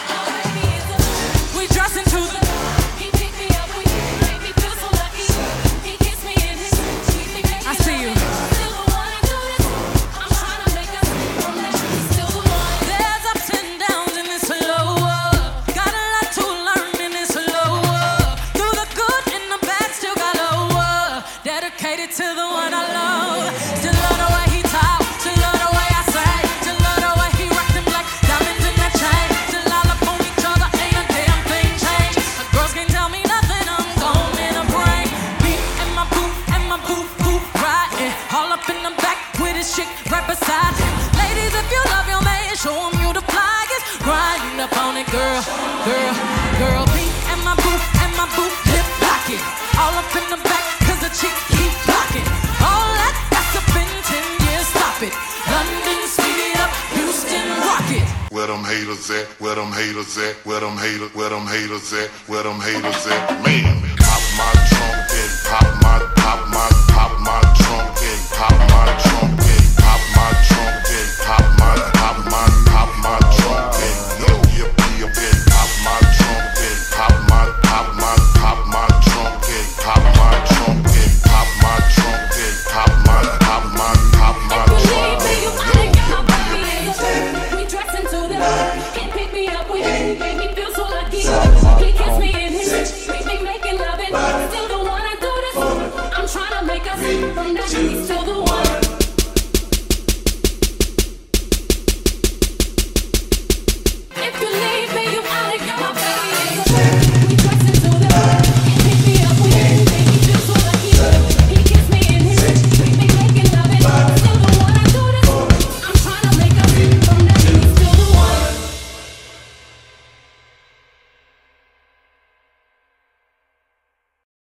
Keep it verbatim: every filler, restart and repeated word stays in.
We dress into the. He picked me up, we made me feel so lucky. He kissed me in his. I see you. Still the one to do this. I'm trying to make us. He's still the one. There's ups and downs in this slow world. Got a lot to learn in this slow world. Through the good and the bad, still got lower. Dedicated to the one I love. Still love the way he talk. Still love the way I say. Still love the way he rock them like diamonds in that chain. Still all up on each other, ain't a damn thing changed. The girls can't tell me nothing, I'm gone in a brain. Me and my boo and my boo boo riding. All up in the back with his chick right beside him. Ladies, if you love your man, show him you the flyest. Grind up on it, girl, girl, girl. Me and my boo and my boo lip locking. All up in the back, cause the chick keep blocking. All that gossip in ten years, stop it. London, speed it up, Houston, rock it. Where them haters at? Where them haters at? Where them haters? Where them haters at? Where them haters at? Man, pop my trunk.